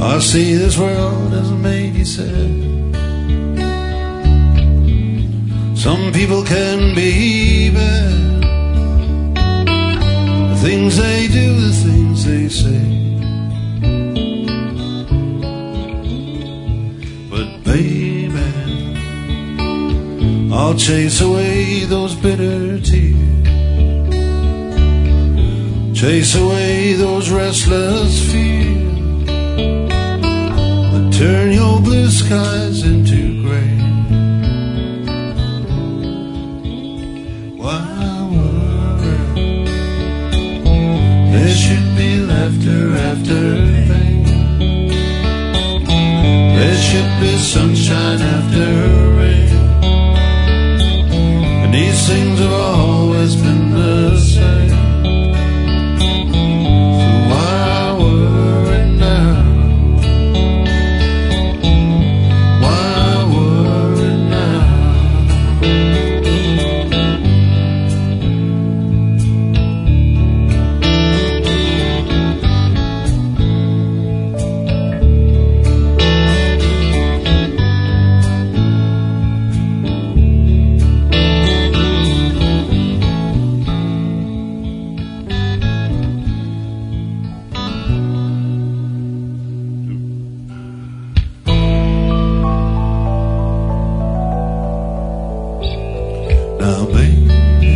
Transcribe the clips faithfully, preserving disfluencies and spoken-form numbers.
I see this world hasn't made you sad. Some people can be bad. The things they do, the things they say. But baby, I'll chase away those bitter tears, chase away those restless fears that turn your blue skies into gray. Why worry? There should be laughter after pain. There should be sunshine after rain. And these things have always been the same. Now baby,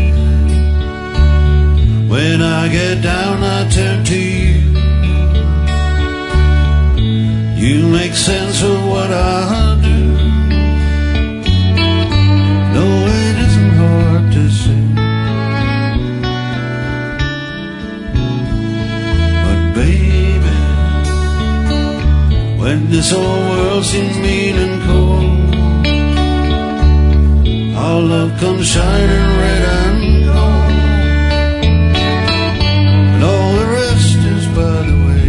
when I get down I turn to you. You make sense of what I do. No, it isn't hard to see. But baby, when this whole world seems mean and cold, our love comes shining red and gold, and all the rest is by the way.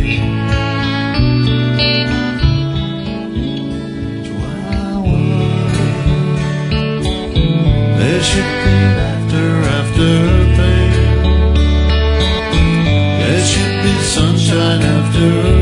So why worry? There should be laughter after pain. There should be sunshine after